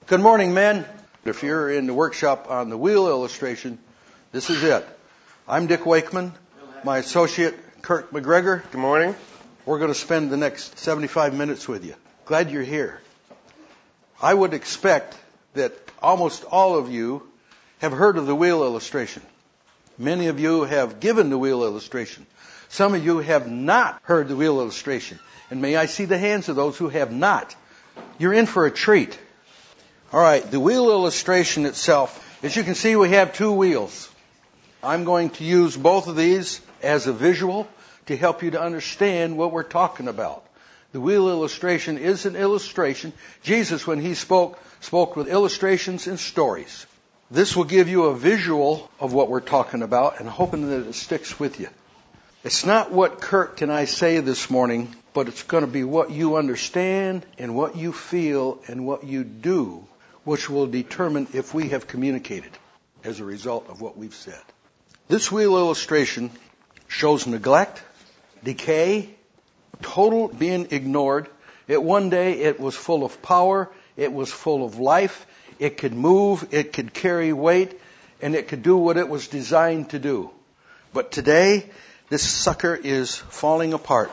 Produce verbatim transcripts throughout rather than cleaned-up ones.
Good morning, men. If you're in the workshop on the wheel illustration, this is it. I'm Dick Wakeman, my associate Kirk McGregor. Good morning. We're going to spend the next seventy-five minutes with you. Glad you're here. I would expect that almost all of you have heard of the wheel illustration. Many of you have given the wheel illustration. Some of you have not heard the wheel illustration. And may I see the hands of those who have not. You're in for a treat. All right, the wheel illustration itself, as you can see, we have two wheels. I'm going to use both of these as a visual to help you to understand what we're talking about. The wheel illustration is an illustration. Jesus, when he spoke, spoke with illustrations and stories. This will give you a visual of what we're talking about, and hoping that it sticks with you. It's not what Kirk and I say this morning, but it's going to be what you understand and what you feel and what you do, which will determine if we have communicated as a result of what we've said. This wheel illustration shows neglect, decay, total being ignored. At one day it was full of power, it was full of life, it could move, it could carry weight, and it could do what it was designed to do. But today, this sucker is falling apart.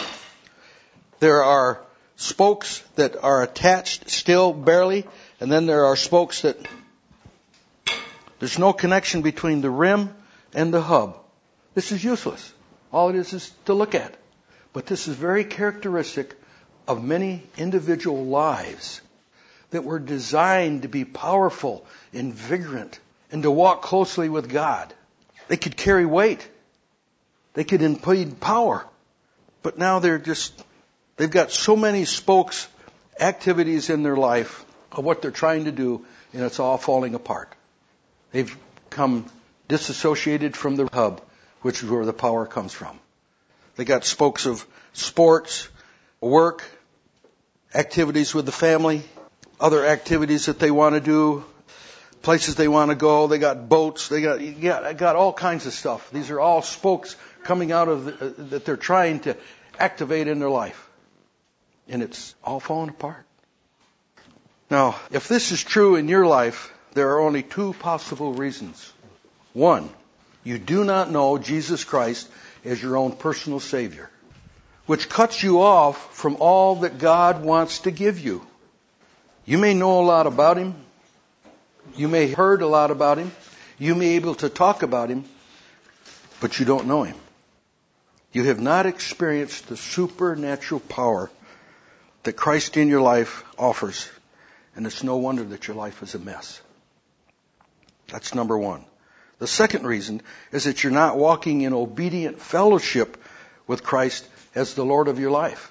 There are spokes that are attached still barely, and then there are spokes that there's no connection between the rim and the hub. This is useless. All it is is to look at. But this is very characteristic of many individual lives that were designed to be powerful and vigorant and to walk closely with God. They could carry weight. They could impede power. But now they're just, they've got so many spokes, activities in their life of what they're trying to do, and it's all falling apart. They've come disassociated from the hub, which is where the power comes from. They got spokes of sports, work, activities with the family, other activities that they want to do, places they want to go. They got boats. They got, you got, got all kinds of stuff. These are all spokes coming out of the, uh, that they're trying to activate in their life. And it's all falling apart. Now, if this is true in your life, there are only two possible reasons. One, you do not know Jesus Christ as your own personal Savior, which cuts you off from all that God wants to give you. You may know a lot about Him. You may have heard a lot about Him. You may be able to talk about Him, but you don't know Him. You have not experienced the supernatural power that Christ in your life offers. And it's no wonder that your life is a mess. That's number one. The second reason is that you're not walking in obedient fellowship with Christ as the Lord of your life.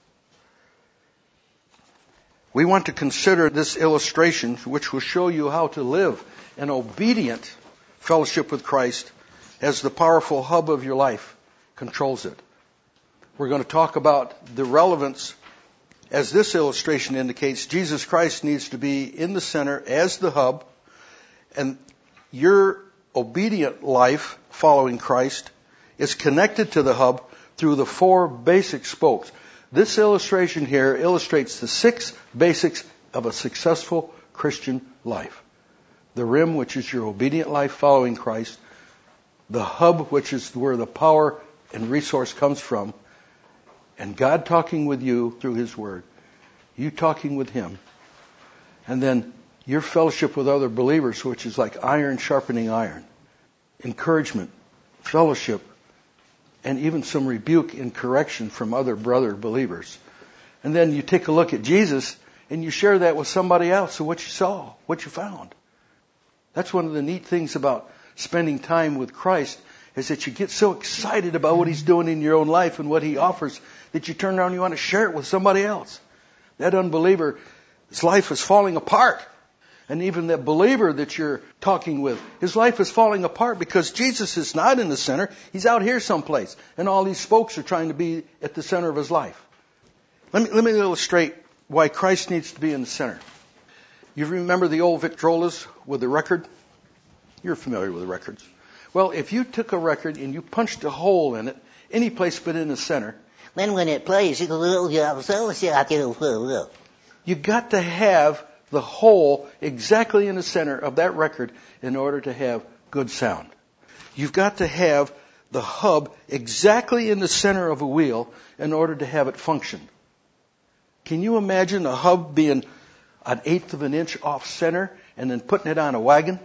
We want to consider this illustration, which will show you how to live an obedient fellowship with Christ as the powerful hub of your life controls it. We're going to talk about the relevance. As this illustration indicates, Jesus Christ needs to be in the center as the hub, and your obedient life following Christ is connected to the hub through the four basic spokes. This illustration here illustrates the six basics of a successful Christian life. The rim, which is your obedient life following Christ. The hub, which is where the power and resource comes from. And God talking with you through His Word. You talking with Him. And then your fellowship with other believers, which is like iron sharpening iron. Encouragement, fellowship, and even some rebuke and correction from other brother believers. And then you take a look at Jesus and you share that with somebody else. So what you saw, what you found. That's one of the neat things about spending time with Christ, is that you get so excited about what He's doing in your own life and what He offers that you turn around and you want to share it with somebody else. That unbeliever, his life is falling apart. And even that believer that you're talking with, his life is falling apart because Jesus is not in the center. He's out here someplace. And all these spokes are trying to be at the center of his life. Let me, let me illustrate why Christ needs to be in the center. You remember the old Victrolas with the record? You're familiar with the records. Well, if you took a record and you punched a hole in it, any place but in the center. Then when it plays, you go, you got to have the hole exactly in the center of that record in order to have good sound. You've got to have the hub exactly in the center of a wheel in order to have it function. Can you imagine a hub being an eighth of an inch off center and then putting it on a wagon?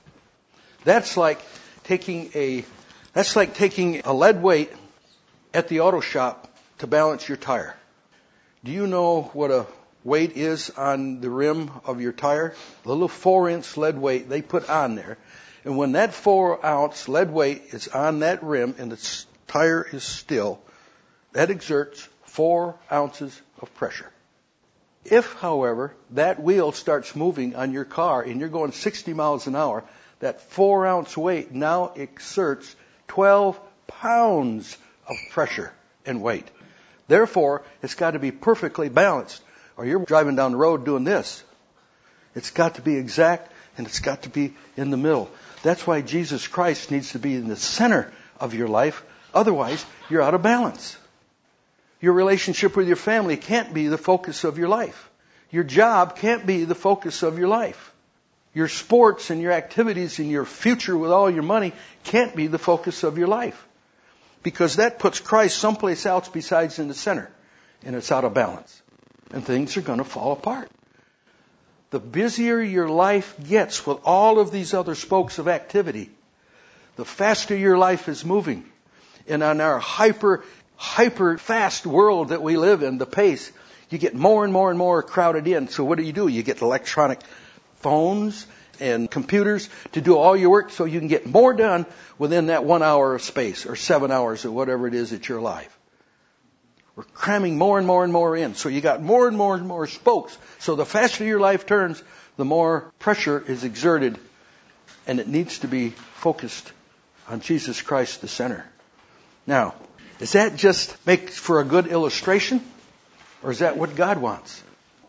That's like taking a that's like taking a lead weight at the auto shop to balance your tire. Do you know what a weight is on the rim of your tire? The little four inch lead weight they put on there. And when that four ounce lead weight is on that rim and the tire is still, that exerts four ounces of pressure. If, however, that wheel starts moving on your car and you're going sixty miles an hour, that four ounce weight now exerts twelve pounds of pressure and weight. Therefore, it's got to be perfectly balanced, or you're driving down the road doing this. It's got to be exact, and it's got to be in the middle. That's why Jesus Christ needs to be in the center of your life. Otherwise, you're out of balance. Your relationship with your family can't be the focus of your life. Your job can't be the focus of your life. Your sports and your activities and your future with all your money can't be the focus of your life. Because that puts Christ someplace else besides in the center. And it's out of balance. And things are going to fall apart. The busier your life gets with all of these other spokes of activity, the faster your life is moving. And on our hyper, hyper fast world that we live in, the pace, you get more and more and more crowded in. So what do you do? You get electronic phones and computers to do all your work so you can get more done within that one hour of space or seven hours or whatever it is that you're alive. We're cramming more and more and more in. So you got more and more and more spokes. So the faster your life turns, the more pressure is exerted. And it needs to be focused on Jesus Christ, the center. Now, does that just make for a good illustration? Or is that what God wants?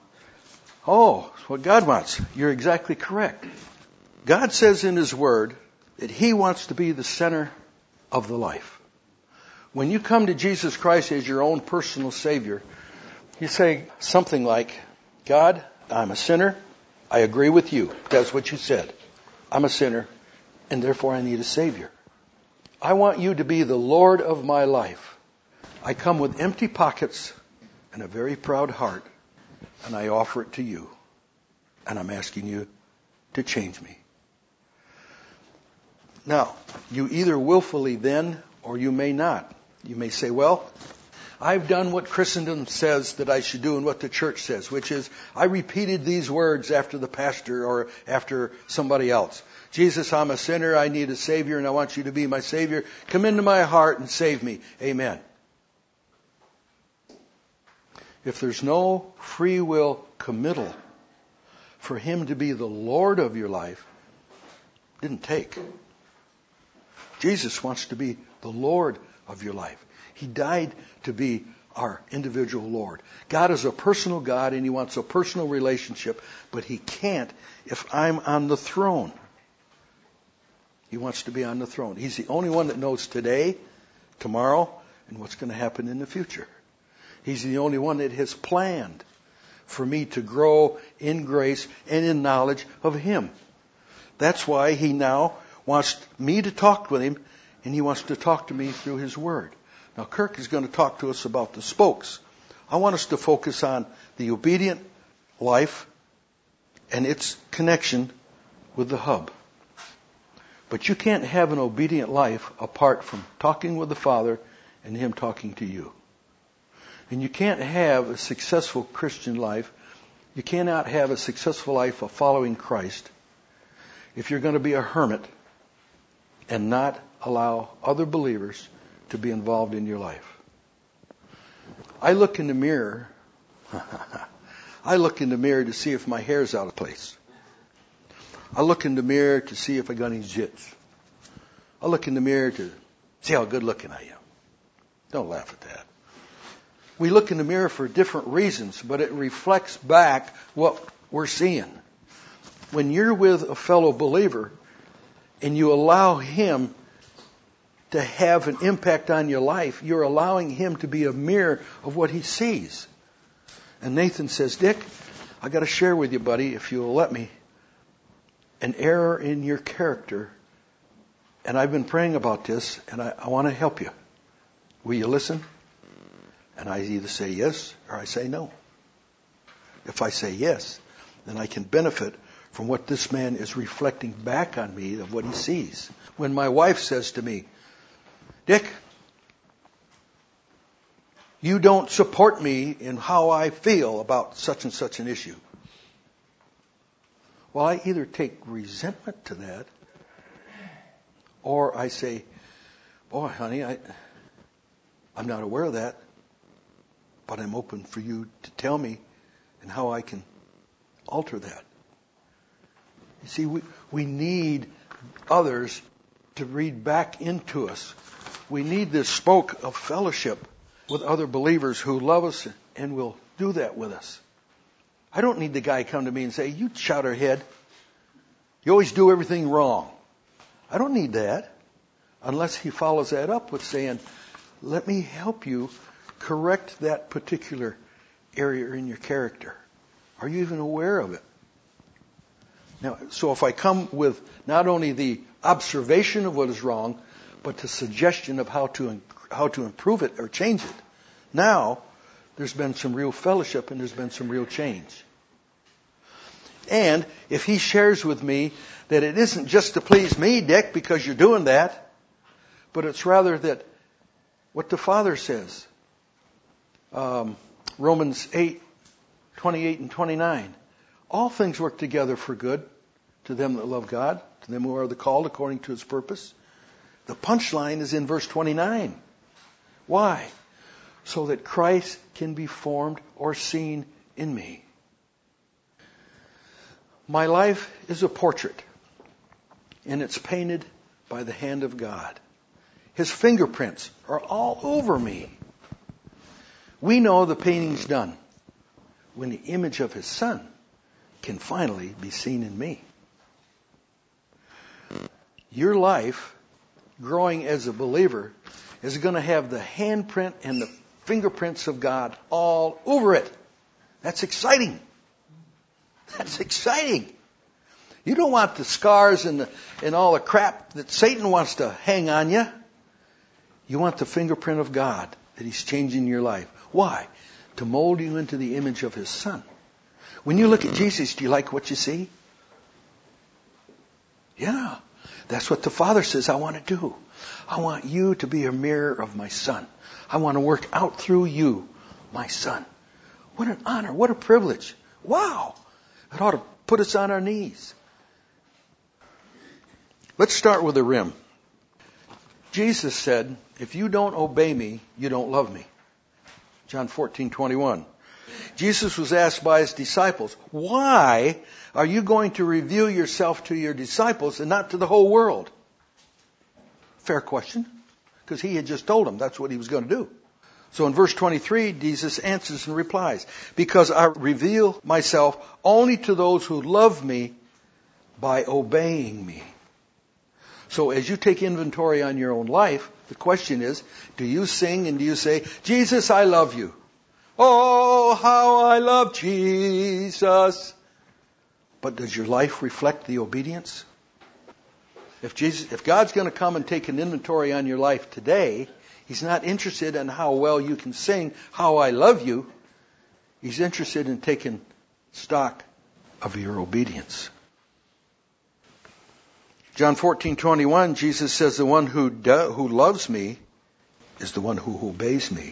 Oh, it's what God wants. You're exactly correct. God says in His Word that He wants to be the center of the life. When you come to Jesus Christ as your own personal Savior, you say something like, God, I'm a sinner. I agree with you. That's what you said. I'm a sinner, and therefore I need a Savior. I want you to be the Lord of my life. I come with empty pockets and a very proud heart, and I offer it to you. And I'm asking you to change me. Now, you either willfully then, or you may not. You may say, well, I've done what Christendom says that I should do and what the church says, which is I repeated these words after the pastor or after somebody else. Jesus, I'm a sinner. I need a Savior, and I want you to be my Savior. Come into my heart and save me. Amen. If there's no free will committal for Him to be the Lord of your life, it didn't take. Jesus wants to be the Lord of your life. He died to be our individual Lord. God is a personal God, and He wants a personal relationship, but He can't if I'm on the throne. He wants to be on the throne. He's the only one that knows today, tomorrow, and what's going to happen in the future. He's the only one that has planned for me to grow in grace and in knowledge of Him. That's why He now wants me to talk with Him, and He wants to talk to me through His Word. Now, Kirk is going to talk to us about the spokes. I want us to focus on the obedient life and its connection with the hub. But you can't have an obedient life apart from talking with the Father and Him talking to you. And you can't have a successful Christian life, you cannot have a successful life of following Christ if you're going to be a hermit and not allow other believers to be involved in your life. I look in the mirror. I look in the mirror to see if my hair's out of place. I look in the mirror to see if I got any zits. I look in the mirror to see how good looking I am. Don't laugh at that. We look in the mirror for different reasons, but it reflects back what we're seeing. When you're with a fellow believer and you allow him to have an impact on your life, you're allowing him to be a mirror of what he sees. And Nathan says, Dick, I got to share with you, buddy, if you'll let me, an error in your character. And I've been praying about this, and I, I want to help you. Will you listen? And I either say yes or I say no. If I say yes, then I can benefit from what this man is reflecting back on me of what he sees. When my wife says to me, Dick, you don't support me in how I feel about such and such an issue. Well, I either take resentment to that, or I say, boy, honey, I, I'm not aware of that, but I'm open for you to tell me and how I can alter that. You see, we, we need others to read back into us. We need this spoke of fellowship with other believers who love us and will do that with us. I don't need the guy come to me and say, you chowderhead, you always do everything wrong. I don't need that unless he follows that up with saying, let me help you correct that particular area in your character. Are you even aware of it? Now, so if I come with not only the observation of what is wrong, but the suggestion of how to how to improve it or change it, now there's been some real fellowship and there's been some real change. And if he shares with me that it isn't just to please me, Dick, because you're doing that, but it's rather that what the Father says, um, Romans eight, twenty-eight and twenty-nine, all things work together for good to them that love God, to them who are the called according to His purpose. The punchline is in verse twenty-nine. Why? So that Christ can be formed or seen in me. My life is a portrait, and it's painted by the hand of God. His fingerprints are all over me. We know the painting's done when the image of His Son can finally be seen in me. Your life, growing as a believer, is going to have the handprint and the fingerprints of God all over it. That's exciting. That's exciting. You don't want the scars and the, and all the crap that Satan wants to hang on you. You want the fingerprint of God that He's changing your life. Why? To mold you into the image of His Son. When you look at Jesus, do you like what you see? Yeah. That's what the Father says I want to do. I want you to be a mirror of my Son. I want to work out through you, my Son. What an honor. What a privilege. Wow. It ought to put us on our knees. Let's start with the rim. Jesus said, if you don't obey me, you don't love me. John fourteen twenty-one. Jesus was asked by His disciples, why are you going to reveal yourself to your disciples and not to the whole world? Fair question, because He had just told them that's what He was going to do. So in verse twenty-three, Jesus answers and replies, because I reveal myself only to those who love me by obeying me. So as you take inventory on your own life, the question is, do you sing and do you say, Jesus, I love you? Oh, how I love Jesus. But does your life reflect the obedience? If Jesus, if God's going to come and take an inventory on your life today, He's not interested in how well you can sing, how I love you. He's interested in taking stock of your obedience. John fourteen twenty-one, Jesus says, the one who do, who loves me is the one who obeys me.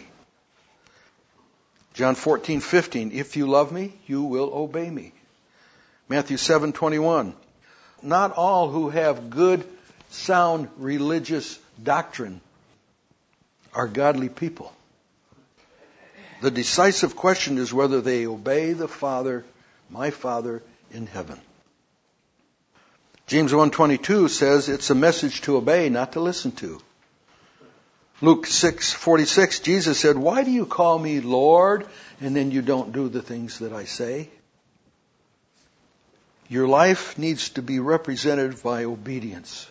John fourteen fifteen, if you love me, you will obey me. Matthew seven twenty-one, not all who have good, sound religious doctrine are godly people. The decisive question is whether they obey the Father, my Father in heaven. James one twenty-two says it's a message to obey, not to listen to. Luke six forty-six, Jesus said, why do you call me Lord and then you don't do the things that I say? Your life needs to be represented by obedience.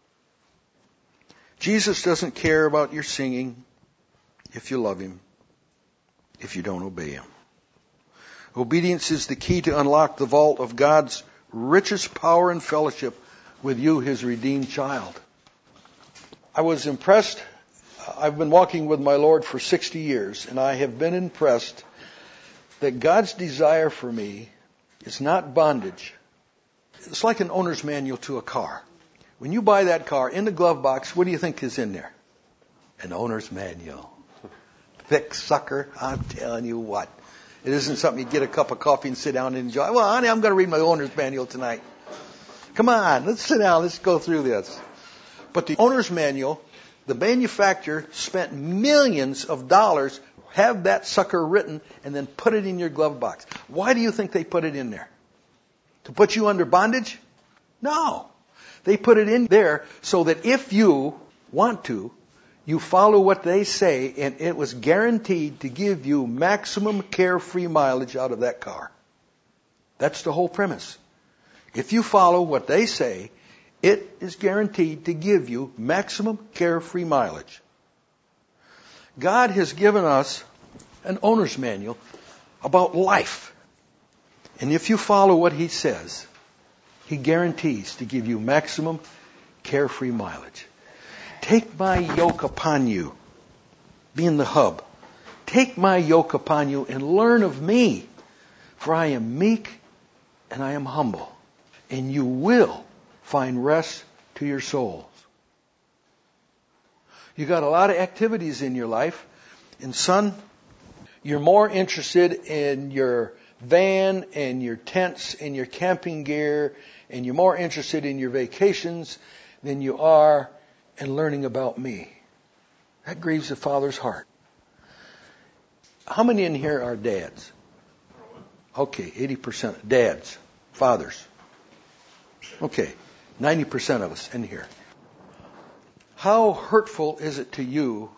Jesus doesn't care about your singing if you love Him, if you don't obey Him. Obedience is the key to unlock the vault of God's richest power and fellowship with you, His redeemed child. I was impressed. I've been walking with my Lord for sixty years, and I have been impressed that God's desire for me is not bondage. It's like an owner's manual to a car. When you buy that car, in the glove box, what do you think is in there? An owner's manual. Thick sucker, I'm telling you what. It isn't something you get a cup of coffee and sit down and enjoy. Well, honey, I'm going to read my owner's manual tonight. Come on, let's sit down, let's go through this. But the owner's manual, the manufacturer spent millions of dollars, have that sucker written, and then put it in your glove box. Why do you think they put it in there? To put you under bondage? No. They put it in there so that if you want to, you follow what they say, and it was guaranteed to give you maximum carefree mileage out of that car. That's the whole premise. If you follow what they say, it is guaranteed to give you maximum carefree mileage. God has given us an owner's manual about life. And if you follow what He says, He guarantees to give you maximum carefree mileage. Take my yoke upon you, being the hub. Take my yoke upon you and learn of me, for I am meek and I am humble, and you will find rest to your souls. You got a lot of activities in your life, and son, you're more interested in your van and your tents and your camping gear, and you're more interested in your vacations than you are in learning about me. That grieves the Father's heart. How many in here are dads? Okay, eighty percent dads, fathers. Okay, ninety percent of us in here. How hurtful is it to you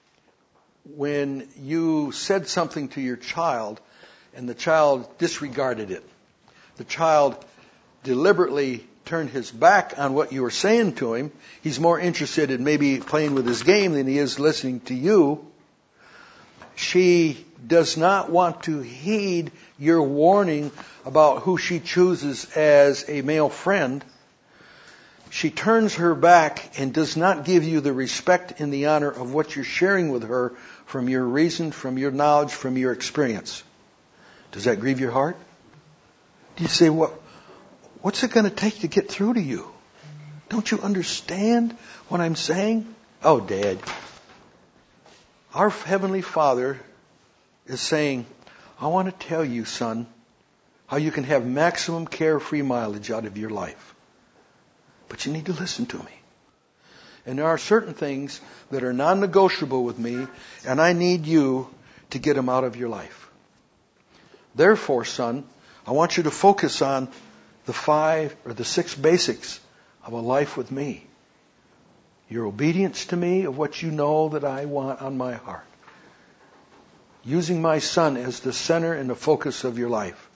when you said something to your child and the child disregarded it? The child deliberately turned his back on what you were saying to him. He's more interested in maybe playing with his game than he is listening to you. She does not want to heed your warning about who she chooses as a male friend. She turns her back and does not give you the respect and the honor of what you're sharing with her from your reason, from your knowledge, from your experience. Does that grieve your heart? Do you say, what, what's it going to take to get through to you? Don't you understand what I'm saying? Oh, Dad. Our Heavenly Father is saying, I want to tell you, son, how you can have maximum carefree mileage out of your life. But you need to listen to me. And there are certain things that are non-negotiable with me, and I need you to get them out of your life. Therefore, son, I want you to focus on the five or the six basics of a life with me. Your obedience to me of what you know that I want on my heart. Using my son as the center and the focus of your life.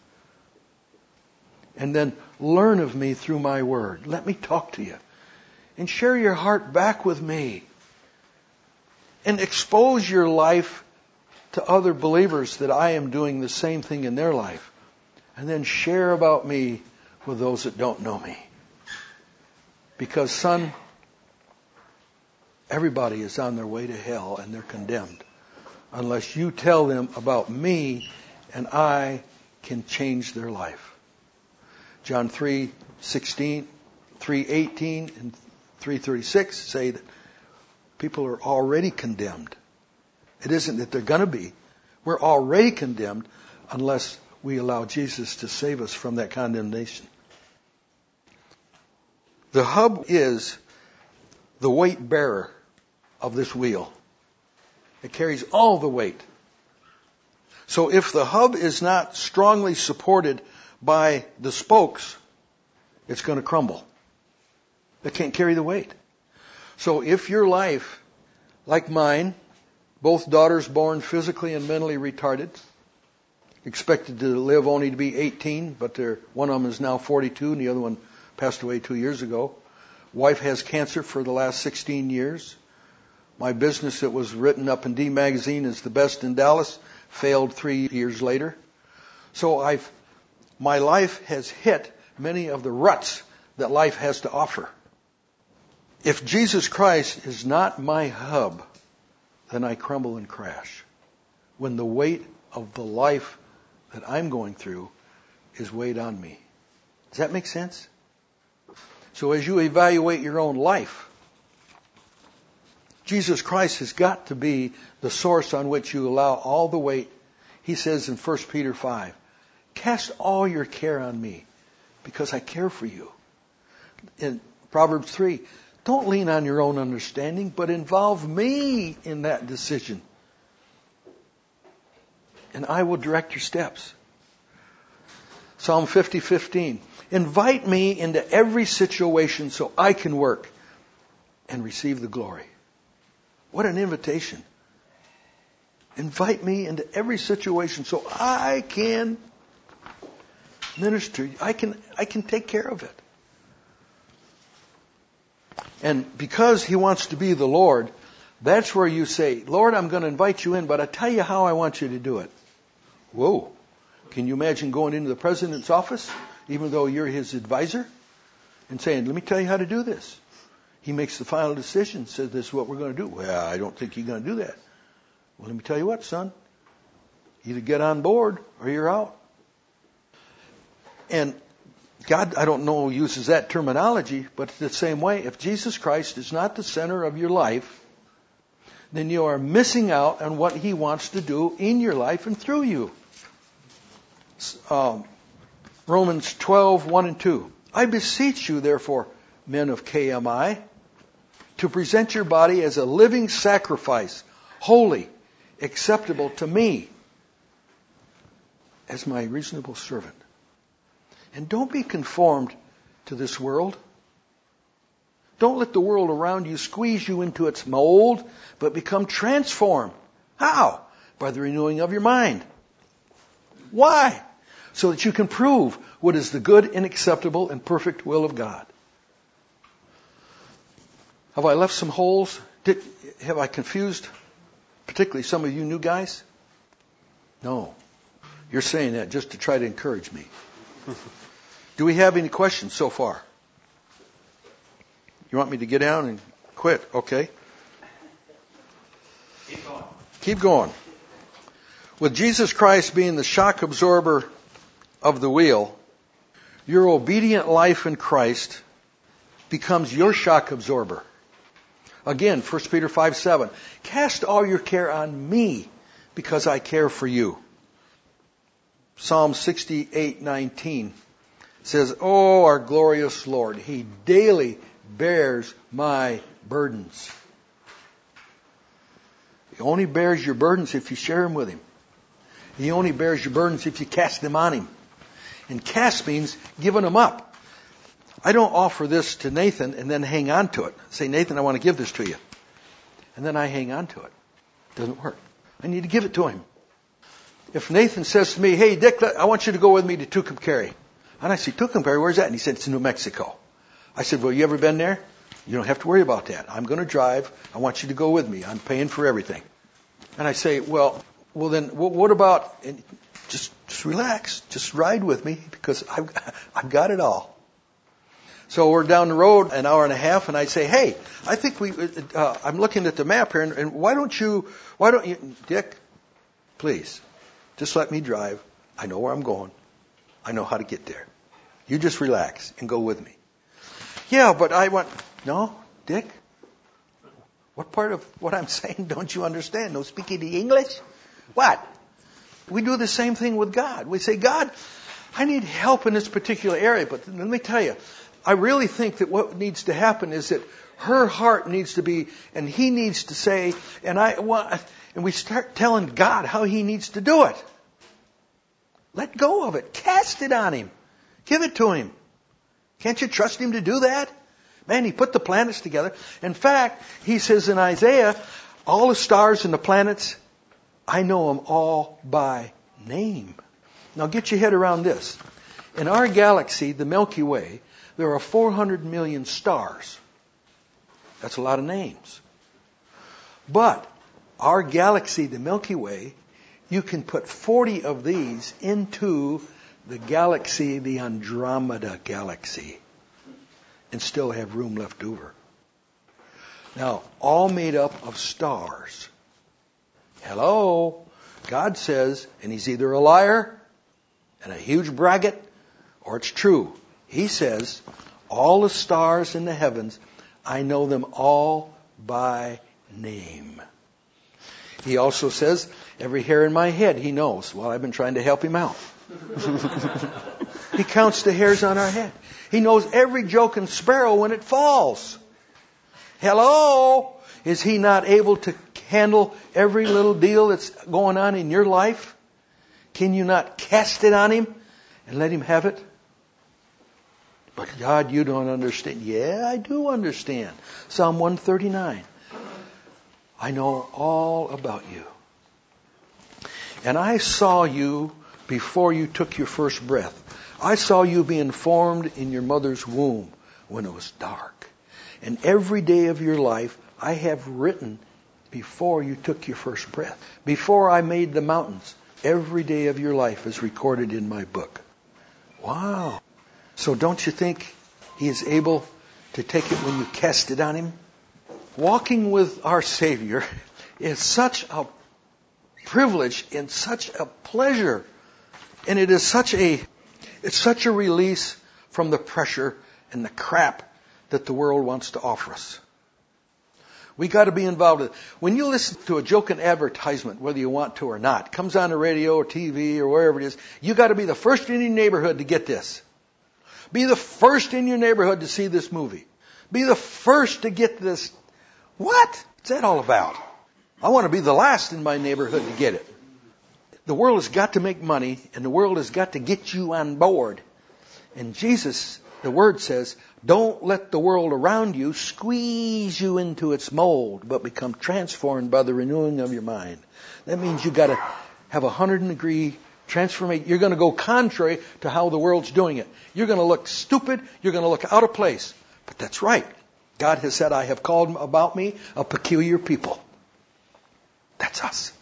And then learn of me through my word. Let me talk to you. And share your heart back with me. And expose your life to other believers that I am doing the same thing in their life. And then share about me with those that don't know me. Because, son, everybody is on their way to hell and they're condemned. Unless you tell them about me and I can change their life. John three sixteen, three eighteen, and three thirty-six say that people are already condemned. It isn't that they're going to be. We're already condemned unless we allow Jesus to save us from that condemnation. The hub is the weight bearer of this wheel. It carries all the weight. So if the hub is not strongly supported by the spokes, it's going to crumble. It can't carry the weight. So if your life, like mine, both daughters born physically and mentally retarded, expected to live only to be eighteen, but they're, one of them is now forty-two and the other one passed away two years ago. Wife has cancer for the last sixteen years. My business that was written up in D Magazine as the best in Dallas failed three years later. So I've, my life has hit many of the ruts that life has to offer. If Jesus Christ is not my hub, then I crumble and crash. When the weight of the life that I'm going through is weighed on me. Does that make sense? So as you evaluate your own life, Jesus Christ has got to be the source on which you allow all the weight. He says in First Peter five, cast all your care on me because I care for you. In Proverbs three, don't lean on your own understanding, but involve me in that decision. And I will direct your steps. Psalm fifty fifteen, invite me into every situation so I can work and receive the glory. What an invitation. Invite me into every situation so I can minister. I can, I can take care of it. And because He wants to be the Lord, that's where you say, Lord, I'm going to invite you in, but I tell you how I want you to do it. Whoa. Can you imagine going into the president's office, even though you're his advisor, and saying, let me tell you how to do this? He makes the final decision, says this is what we're going to do. Well, I don't think you're going to do that. Well, let me tell you what, son. Either get on board or you're out. And God, I don't know, uses that terminology, but the same way, if Jesus Christ is not the center of your life, then you are missing out on what He wants to do in your life and through you. Um, Romans twelve, one and two. I beseech you, therefore, men of K M I, to present your body as a living sacrifice, holy, acceptable to me, as my reasonable servant. And don't be conformed to this world. Don't let the world around you squeeze you into its mold, but become transformed. How? By the renewing of your mind. Why? So that you can prove what is the good and acceptable and perfect will of God. Have I left some holes? Did, have I confused, particularly some of you new guys? No. You're saying that just to try to encourage me. Do we have any questions so far? You want me to get down and quit? Okay. Keep going. Keep going. With Jesus Christ being the shock absorber of the wheel, your obedient life in Christ becomes your shock absorber. Again, First Peter five seven. Cast all your care on me because I care for you. Psalm sixty-eight nineteen says, oh, our glorious Lord, He daily bears my burdens. He only bears your burdens if you share them with Him. He only bears your burdens if you cast them on Him. And cast means giving them up. I don't offer this to Nathan and then hang on to it. Say, Nathan, I want to give this to you. And then I hang on to it. Doesn't work. I need to give it to him. If Nathan says to me, hey, Dick, I want you to go with me to Tucumcari. And I say, Tucumcari, where's that? And he said, it's in New Mexico. I said, well, you ever been there? You don't have to worry about that. I'm going to drive. I want you to go with me. I'm paying for everything. And I say, well, well then, what about, and just, just relax. Just ride with me because I've, I've got it all. So we're down the road an hour and a half, and I say, hey, I think we, uh, I'm looking at the map here, and, and why don't you, why don't you, Dick, please, just let me drive. I know where I'm going. I know how to get there. You just relax and go with me. Yeah, but I want, no, Dick, what part of what I'm saying don't you understand? No speaking the English? What? We do the same thing with God. We say, God, I need help in this particular area, but let me tell you, I really think that what needs to happen is that her heart needs to be, and he needs to say, and I want, and we start telling God how He needs to do it. Let go of it. Cast it on Him. Give it to Him. Can't you trust Him to do that? Man, He put the planets together. In fact, He says in Isaiah, all the stars and the planets, I know them all by name. Now get your head around this. In our galaxy, the Milky Way, there are four hundred million stars. That's a lot of names. But our galaxy, the Milky Way, You can put forty of these into the galaxy, the Andromeda galaxy, and still have room left over. Now, all made up of stars. Hello? God says, and He's either a liar and a huge braggart, or it's true. He says, all the stars in the heavens, I know them all by name. He also says, every hair in my head He knows. Well, I've been trying to help Him out. He counts the hairs on our head. He knows every joking sparrow when it falls. Hello? Is He not able to handle every little deal that's going on in your life? Can you not cast it on Him and let Him have it? But God, you don't understand. Yeah, I do understand. Psalm one thirty-nine. I know all about you. And I saw you before you took your first breath. I saw you being formed in your mother's womb when it was dark. And every day of your life I have written before you took your first breath. Before I made the mountains, every day of your life is recorded in my book. Wow. So don't you think He is able to take it when you cast it on Him? Walking with our Savior is such a privilege and such a pleasure. And it is such a, it's such a release from the pressure and the crap that the world wants to offer us. We got to be involved in it. When you listen to a joking advertisement, whether you want to or not, it comes on the radio or T V or wherever it is, you got to be the first in your neighborhood to get this. Be the first in your neighborhood to see this movie. Be the first to get this. What? What's that all about? I want to be the last in my neighborhood to get it. The world has got to make money, and the world has got to get you on board. And Jesus, the Word says, don't let the world around you squeeze you into its mold, but become transformed by the renewing of your mind. That means you've got to have a hundred degree transformation. You're going to go contrary to how the world's doing it. You're going to look stupid. You're going to look out of place. But that's right. God has said, I have called about me a peculiar people. That's us.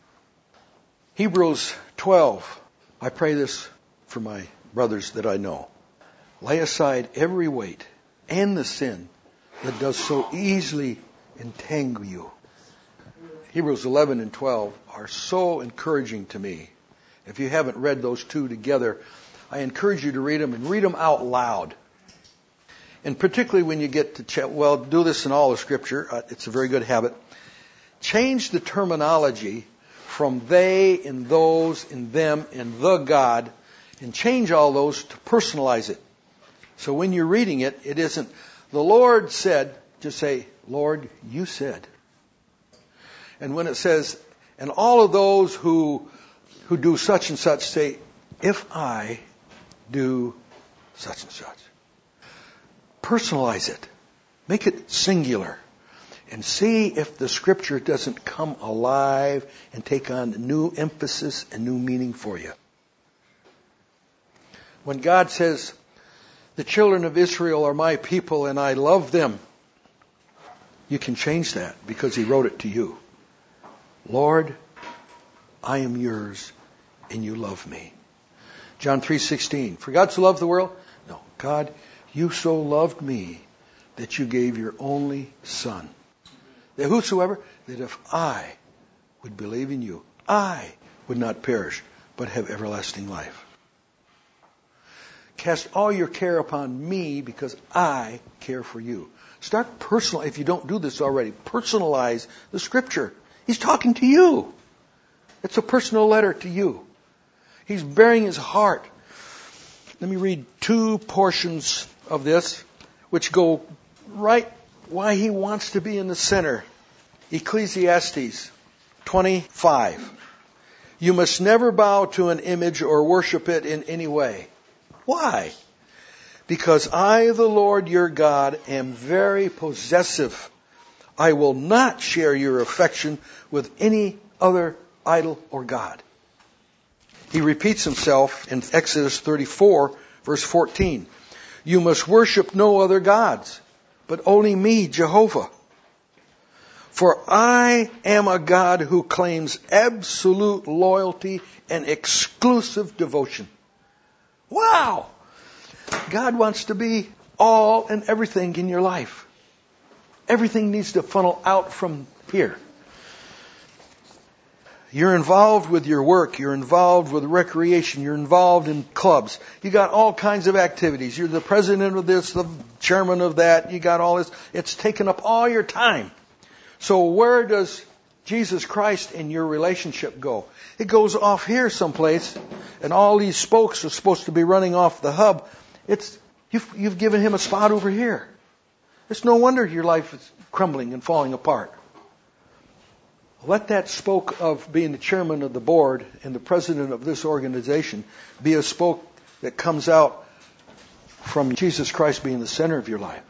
Hebrews twelve. I pray this for my brothers that I know. Lay aside every weight and the sin that does so easily entangle you. Hebrews eleven and twelve are so encouraging to me. If you haven't read those two together, I encourage you to read them and read them out loud. And particularly when you get to, ch- well, do this in all of Scripture. Uh, it's a very good habit. Change the terminology from they and those and them and the God, and change all those to personalize it. So when you're reading it, it isn't, the Lord said, just say, Lord, you said. And when it says, and all of those who who do such and such, say, if I do such and such. Personalize it. Make it singular. And see if the Scripture doesn't come alive and take on new emphasis and new meaning for you. When God says, the children of Israel are my people and I love them, you can change that because He wrote it to you. Lord, I am yours and you love me. John three sixteen. For God so loved the world? No. God, you so loved me that you gave your only Son. That whosoever, that if I would believe in you, I would not perish, but have everlasting life. Cast all your care upon me because I care for you. Start personal, if you don't do this already, personalize the Scripture. He's talking to you. It's a personal letter to you. He's bearing His heart. Let me read two portions of this, which go right why He wants to be in the center. Ecclesiastes twenty-five. You must never bow to an image or worship it in any way. Why? Because I, the Lord your God, am very possessive. I will not share your affection with any other idol or God. He repeats himself in Exodus thirty-four, verse fourteen. You must worship no other gods, but only me, Jehovah. For I am a God who claims absolute loyalty and exclusive devotion. Wow! God wants to be all and everything in your life. Everything needs to funnel out from here. You're involved with your work. You're involved with recreation. You're involved in clubs. You got all kinds of activities. You're the president of this, the chairman of that. You got all this. It's taken up all your time. So where does Jesus Christ in your relationship go? It goes off here someplace, and all these spokes are supposed to be running off the hub. It's you've, you've given him a spot over here. It's no wonder your life is crumbling and falling apart. Let that spoke of being the chairman of the board and the president of this organization be a spoke that comes out from Jesus Christ being the center of your life.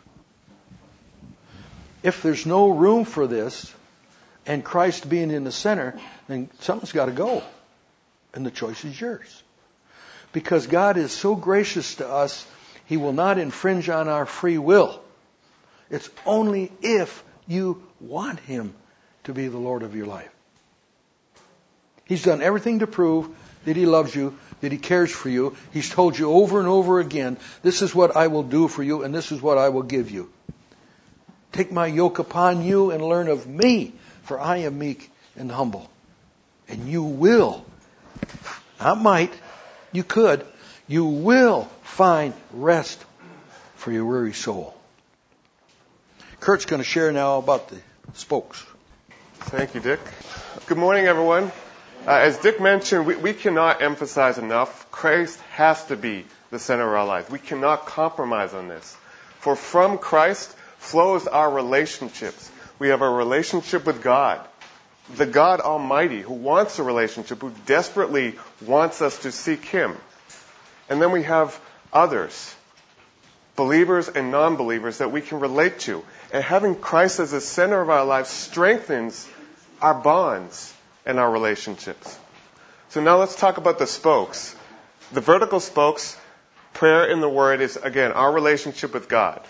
If there's no room for this and Christ being in the center, then something's got to go. And the choice is yours. Because God is so gracious to us, He will not infringe on our free will. It's only if you want Him to be the Lord of your life. He's done everything to prove that He loves you, that He cares for you. He's told you over and over again, this is what I will do for you and this is what I will give you. Take my yoke upon you and learn of me, for I am meek and humble. And you will, not might, you could, you will find rest for your weary soul. Kurt's going to share now about the spokes. Thank you, Dick. Good morning, everyone. Uh, as Dick mentioned, we, we cannot emphasize enough, Christ has to be the center of our lives. We cannot compromise on this. For from Christ flows our relationships. We have a relationship with God, the God Almighty, who wants a relationship, who desperately wants us to seek Him. And then we have others, believers and non-believers, that we can relate to. And having Christ as the center of our lives strengthens our bonds and our relationships. So now let's talk about the spokes. The vertical spokes, prayer in the Word, is, again, our relationship with God.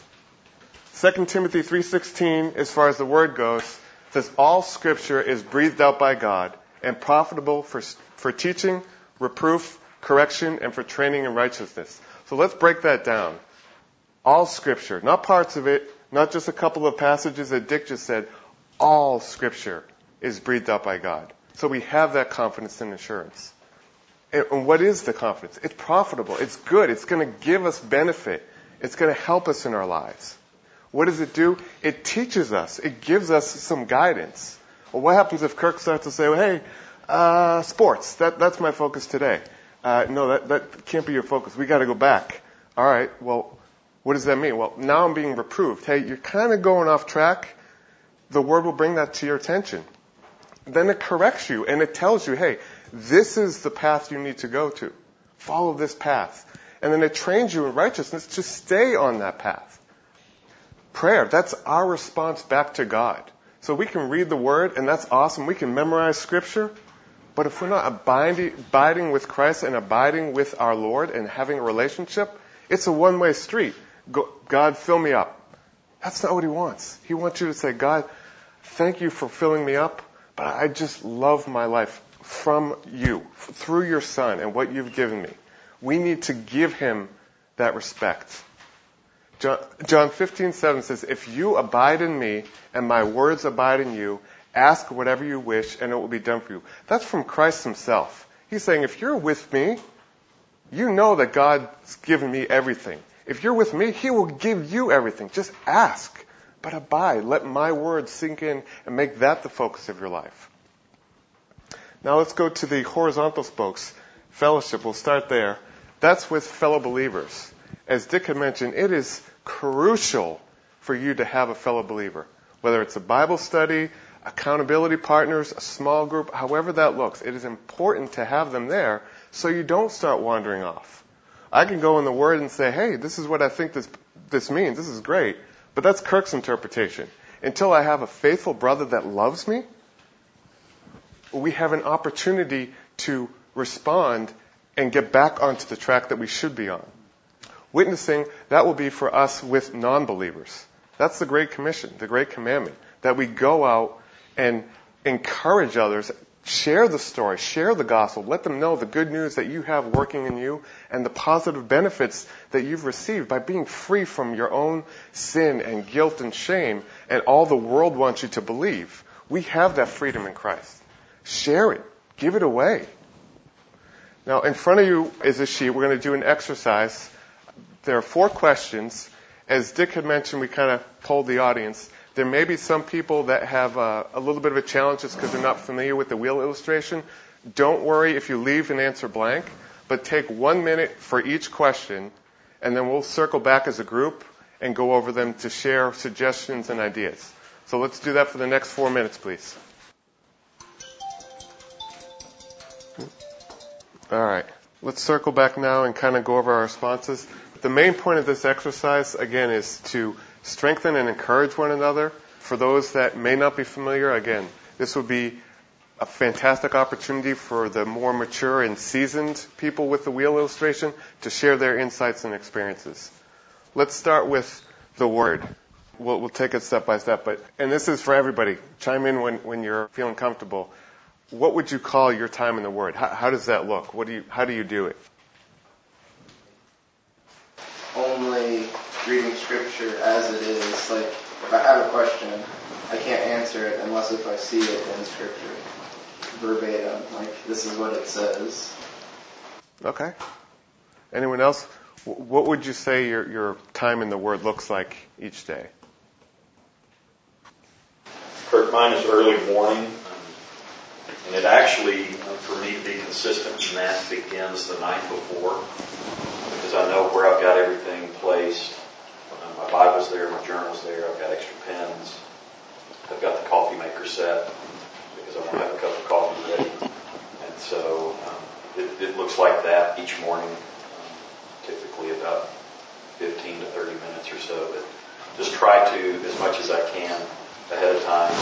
Second Timothy three sixteen, as far as the Word goes, says, all Scripture is breathed out by God and profitable for, for teaching, reproof, correction, and for training in righteousness. So let's break that down. All Scripture, not parts of it, not just a couple of passages that Dick just said. All Scripture is breathed out by God. So we have that confidence and assurance. And what is the confidence? It's profitable. It's good. It's going to give us benefit. It's going to help us in our lives. What does it do? It teaches us. It gives us some guidance. Well, what happens if Kirk starts to say, well, hey, uh, sports, that, that's my focus today. Uh, no, that, that can't be your focus. We got to go back. All right, well, what does that mean? Well, now I'm being reproved. Hey, you're kind of going off track. The Word will bring that to your attention. Then it corrects you and it tells you, hey, this is the path you need to go to. Follow this path. And then it trains you in righteousness to stay on that path. Prayer, that's our response back to God. So we can read the Word, and that's awesome. We can memorize Scripture. But if we're not abiding, abiding with Christ and abiding with our Lord and having a relationship, it's a one-way street. Go, God, fill me up. That's not what He wants. He wants you to say, God, thank you for filling me up, but I just love my life from you, through your Son and what you've given me. We need to give Him that respect. John fifteen seven says, if you abide in me and my words abide in you, ask whatever you wish and it will be done for you. That's from Christ Himself. He's saying, if you're with me, you know that God's given me everything. If you're with me, He will give you everything. Just ask, but abide. Let my words sink in and make that the focus of your life. Now let's go to the horizontal spokes. Fellowship, we'll start there. That's with fellow believers. As Dick had mentioned, it is crucial for you to have a fellow believer. Whether it's a Bible study, accountability partners, a small group, however that looks, it is important to have them there so you don't start wandering off. I can go in the Word and say, hey, this is what I think this this means. This is great. But that's Kirk's interpretation. Until I have a faithful brother that loves me, we have an opportunity to respond and get back onto the track that we should be on. Witnessing, that will be for us with non-believers. That's the Great Commission, the Great Commandment. that we go out and encourage others, share the story, share the gospel, let them know the good news that you have working in you and the positive benefits that you've received by being free from your own sin and guilt and shame and all the world wants you to believe. We have that freedom in Christ. Share it. Give it away. Now, in front of you is a sheet. We're going to do an exercise. There are four questions. As Dick had mentioned, we kind of polled the audience. There may be some people that have uh, a little bit of a challenge just because they're not familiar with the wheel illustration. Don't worry if you leave an answer blank, but take one minute for each question, and then we'll circle back as a group and go over them to share suggestions and ideas. So let's do that for the next four minutes, please. All right. Let's circle back now and kind of go over our responses. The main point of this exercise, again, is to strengthen and encourage one another. For those that may not be familiar, again, this would be a fantastic opportunity for the more mature and seasoned people with the wheel illustration to share their insights and experiences. Let's start with the Word. We'll, we'll take it step by step, but and this is for everybody. Chime in when, when you're feeling comfortable. What would you call your time in the Word? How, how does that look? What do you? How do you do it? Only reading Scripture as it is. Like, if I have a question, I can't answer it unless if I see it in Scripture, verbatim. Like, this is what it says. Okay. Anyone else? What would you say your, your time in the Word looks like each day? Kurt, mine is early morning. And it actually, for me to be consistent in that, begins the night before, because I know where I've got everything placed. Um, my Bible's there, my journal's there, I've got extra pens. I've got the coffee maker set, because I want to have a cup of coffee ready. And so um, it, it looks like that each morning, um, typically about fifteen to thirty minutes or so. But just try to, as much as I can, ahead of time,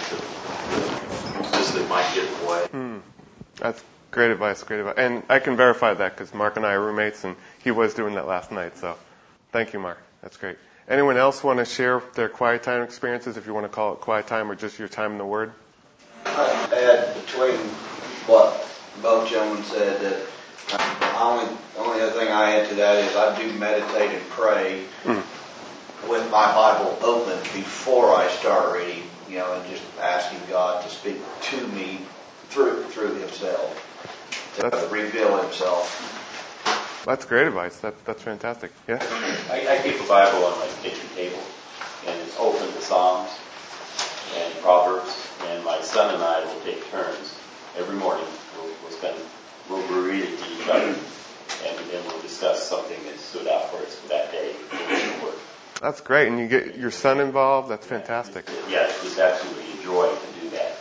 that might get in the way. Hmm. That's great advice, great advice. And I can verify that because Mark and I are roommates, and he was doing that last night. So thank you, Mark. That's great. Anyone else want to share their quiet time experiences, if you want to call it quiet time or just your time in the Word? I'd add between what both gentlemen said that the only, only other thing I add to that is I do meditate and pray mm. with my Bible open before I start reading. You know, and just asking God to speak to me through through Himself, to that's, reveal Himself. That's great advice. That, that's fantastic. Yeah? I, I keep a Bible on my kitchen table, and it's open to Psalms and Proverbs, and my son and I will take turns every morning. We'll, we'll spend, we'll read it to each other, and then we'll discuss something that stood out for us for that day. That's great, and you get your son involved. That's fantastic. Yeah, it's just absolutely a joy to do that.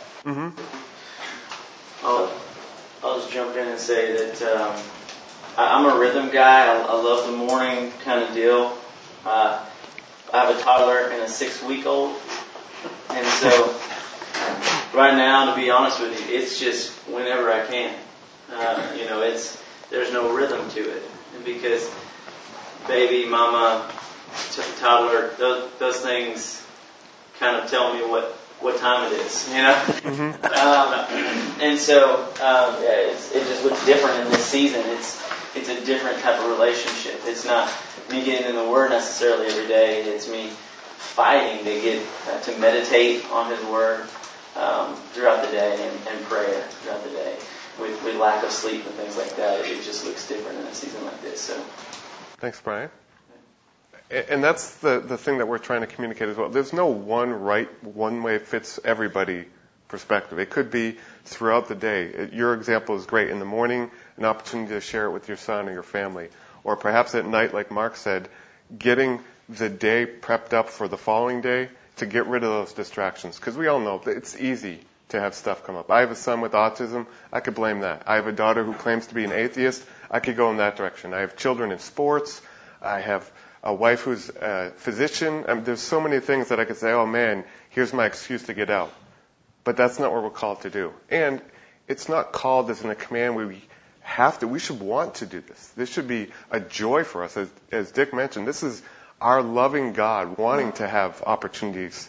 Mm-hmm. I'll, I'll just jump in and say that um, I, I'm a rhythm guy. I, I love the morning kind of deal. Uh, I have a toddler and a six-week-old, and so right now, to be honest with you, it's just whenever I can. Uh, you know, it's there's no rhythm to it, and because baby, mama, toddler, those, those things kind of tell me what, what time it is, you know? Mm-hmm. um, and so um, yeah, it's, it just looks different in this season. It's it's a different type of relationship. It's not me getting in the Word necessarily every day. It's me fighting to get uh, to meditate on His Word um, throughout the day and, and prayer throughout the day. With, with lack of sleep and things like that, it just looks different in a season like this. So, thanks, Brian. And that's the, the thing that we're trying to communicate as well. There's no one right, one way fits everybody perspective. It could be throughout the day. Your example is great. In the morning, an opportunity to share it with your son or your family. Or perhaps at night, like Mark said, getting the day prepped up for the following day to get rid of those distractions. Because we all know that it's easy to have stuff come up. I have a son with autism. I could blame that. I have a daughter who claims to be an atheist. I could go in that direction. I have children in sports. I have a wife who's a physician. I mean, there's so many things that I could say, oh man, here's my excuse to get out. But that's not what we're called to do. And it's not called as in a command we have to. We should want to do this. This should be a joy for us. As, as Dick mentioned, this is our loving God wanting to have opportunities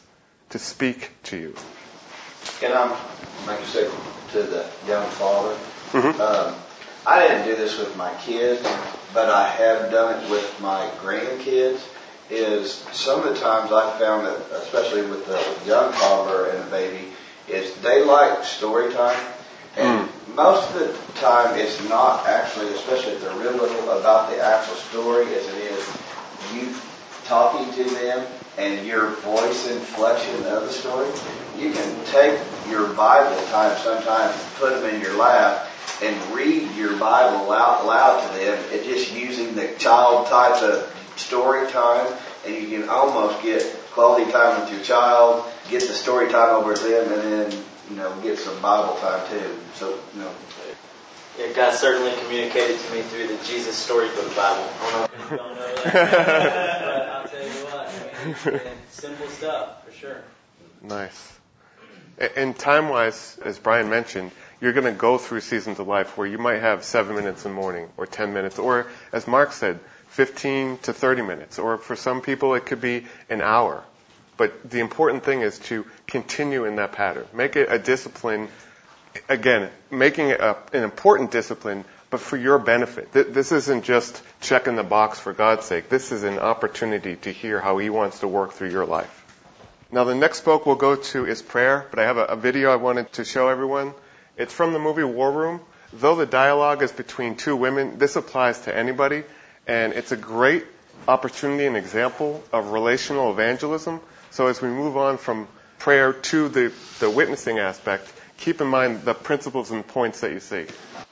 to speak to you. Can I make a statement to the young father? Mm-hmm. Um, I didn't do this with my kids, but I have done it with my grandkids. Is some of the times I found that, especially with the young toddler and the baby, is they like story time. And mm. most of the time it's not actually, especially if they're real little, about the actual story as it is you talking to them and your voice inflection of the story. You can take your Bible time sometimes and put them in your lap and read your Bible out loud to them. It's just using the child type of story time, and you can almost get quality time with your child, get the story time over them, and then, you know, get some Bible time too. So, you know. Yeah, God certainly communicated to me through the Jesus Storybook Bible. I don't know if you don't know that, but I'll tell you what, I mean, simple stuff, for sure. Nice. And time-wise, as Brian mentioned, you're going to go through seasons of life where you might have seven minutes in the morning, or ten minutes, or, as Mark said, fifteen to thirty minutes, or for some people it could be an hour. But the important thing is to continue in that pattern. Make it a discipline, again, making it a, an important discipline, but for your benefit. This isn't just checking the box for God's sake. This is an opportunity to hear how He wants to work through your life. Now, the next book we'll go to is prayer, but I have a, a video I wanted to show everyone. It's from the movie War Room. Though the dialogue is between two women, this applies to anybody, and it's a great opportunity and example of relational evangelism. So as we move on from prayer to the, the witnessing aspect, keep in mind the principles and points that you see.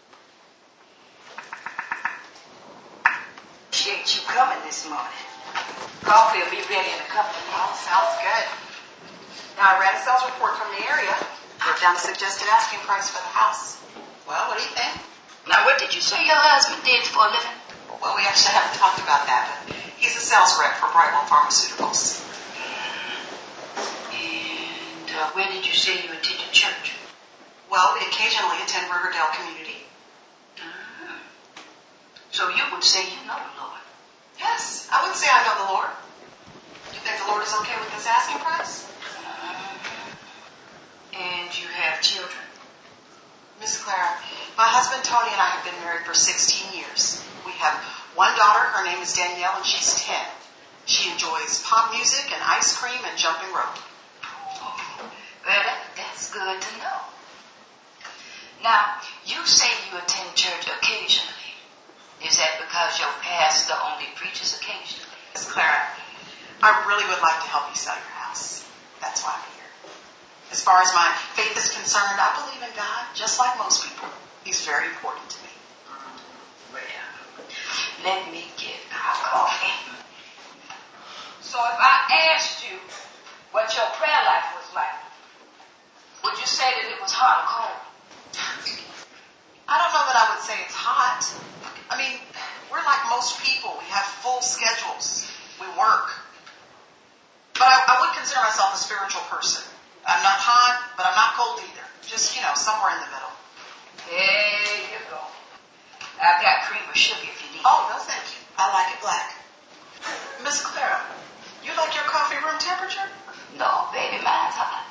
Appreciate you coming this morning. Coffee will be ready in a couple of minutes. Oh, sounds good. Now, I read a sales report from the area. Put down the suggested asking price for the house. Well, what do you think? Now, what did you say your husband did for a living? Well, we actually haven't talked about that, but he's a sales rep for Brightwell Pharmaceuticals. And uh, where did you say you attended church? Well, we occasionally attend Riverdale Community. Uh-huh. So you would say you know the Lord? Yes, I would say I know the Lord. Do you think the Lord is okay with this asking price? And you have children? Miss Clara, my husband Tony and I have been married for sixteen years. We have one daughter, her name is Danielle, and she's ten. She enjoys pop music and ice cream and jumping rope. Oh, well, that, that's good to know. Now, you say you attend church occasionally. Is that because your pastor only preaches occasionally? Miss Clara, I really would like to help you sell your house. That's why I'm here. As far as my faith is concerned, I believe in God, just like most people. He's very important to me. Well, let me get our coffee. So if I asked you what your prayer life was like, would you say that it was hot or cold? I don't know that I would say it's hot. I mean, we're like most people. We have full schedules. We work. But I, I would consider myself a spiritual person. I'm not hot, but I'm not cold either. Just, you know, somewhere in the middle. There you go. I've got cream or sugar if you need. Oh, no, thank you. I like it black. Miss Clara, you like your coffee room temperature? No, baby, mine's hot.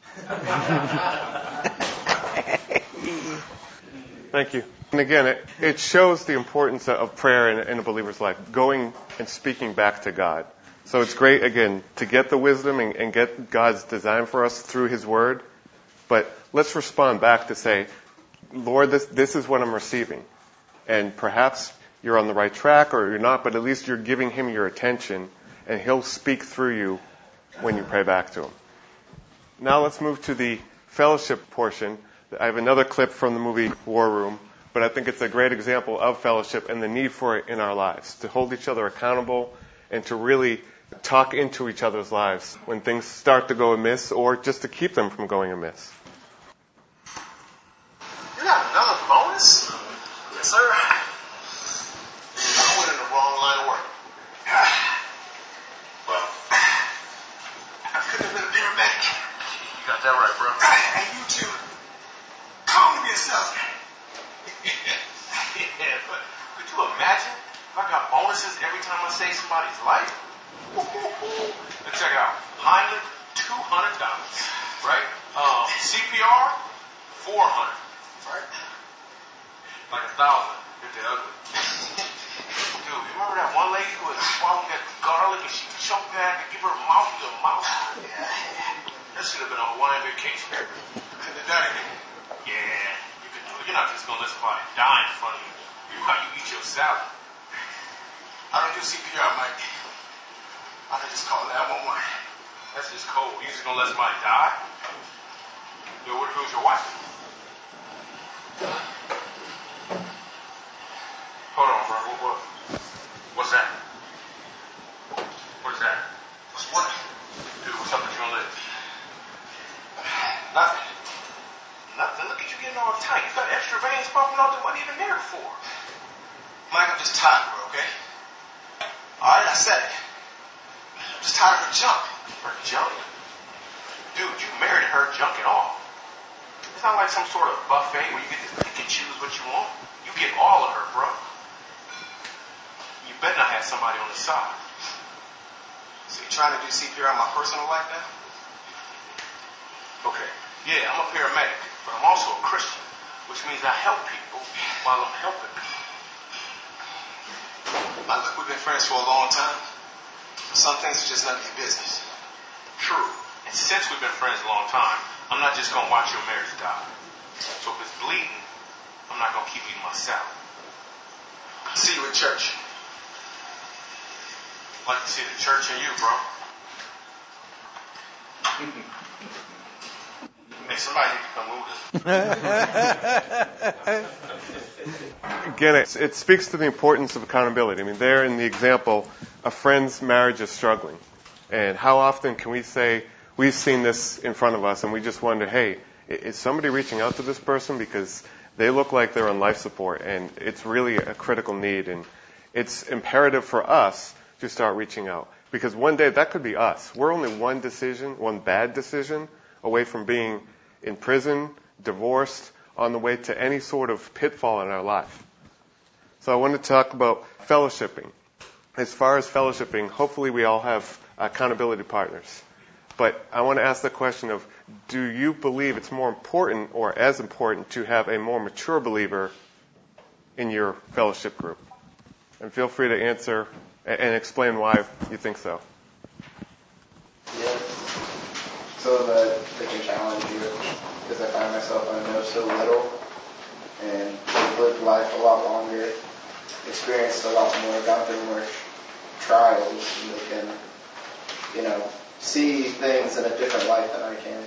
Thank you. And again, it, it shows the importance of prayer in, in a believer's life, going and speaking back to God. So it's great, again, to get the wisdom and, and get God's design for us through His Word. But let's respond back to say, Lord, this, this is what I'm receiving. And perhaps you're on the right track or you're not, but at least you're giving Him your attention, and He'll speak through you when you pray back to Him. Now let's move to the fellowship portion. I have another clip from the movie War Room, but I think it's a great example of fellowship and the need for it in our lives, to hold each other accountable and to really talk into each other's lives when things start to go amiss, or just to keep them from going amiss. You got another bonus? Yes, sir. I went in the wrong line of work. Well, I couldn't have been a paramedic. You got that right, bro. And you too. Come to be a salesman. Yeah, but could you imagine if I got bonuses every time I save somebody's life? Now check it out. Heimlich two hundred dollars, right? Um, C P R, four hundred dollars, right? Like a thousand if they're ugly. Dude, you remember that one lady who was swallowing that garlic and she choked that and give her mouth to mouth? Yeah. That should have been a Hawaiian vacation. Could have done it. Yeah, you can do it. You're not just going to let somebody die in front of you while you eat your salad. I don't do C P R, Mike. I can just call nine one one. That's just cold. You just going to let somebody die? Yo, what if it was your wife? Hold on, bro. What, what? What's that? What is that? What's what? Dude, what's up with you on lips? Nothing. Nothing. Look at you getting all tight. You got extra veins popping out that wasn't even there before. Mike, I'm just tired, bro, okay? Alright, I said it. I'm just tired of her junk. Her junk? Dude, you married her junk and all. It's not like some sort of buffet where you get to pick and choose what you want. You get all of her, bro. You better not have somebody on the side. So you're trying to do C P R on my personal life now? Okay. Yeah, I'm a paramedic, but I'm also a Christian, which means I help people while I'm helping people. Now, look, we've been friends for a long time. Some things are just none of your business. True. And since we've been friends a long time, I'm not just going to watch your marriage die. So if it's bleeding, I'm not going to keep eating my salad. See you at church. I'd like to see the church in you, bro. Hey, somebody need to come move this. Again, it, it speaks to the importance of accountability. I mean, there in the example, a friend's marriage is struggling. And how often can we say, we've seen this in front of us, and we just wonder, hey, is somebody reaching out to this person? Because they look like they're on life support, and it's really a critical need. And it's imperative for us to start reaching out. Because one day, that could be us. We're only one decision, one bad decision, away from being in prison, divorced, on the way to any sort of pitfall in our life. So I want to talk about fellowshipping. As far as fellowshipping, hopefully we all have accountability partners. But I want to ask the question of, do you believe it's more important or as important to have a more mature believer in your fellowship group? And feel free to answer and explain why you think so. Yes. So that they can challenge you, because I find myself I know so little and lived life a lot longer, experienced a lot more, gone through more trials, and they can, you know, see things in a different light than I can.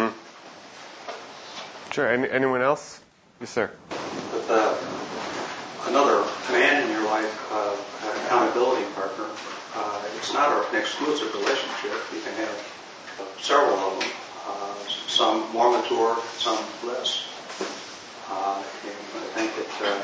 Mm-hmm. Sure. Any, anyone else? Yes, sir. With uh, another man in your life, uh, an accountability partner, uh, it's not an exclusive relationship. You can have uh, several of them, uh, some more mature, some less. Uh, and I think it, uh,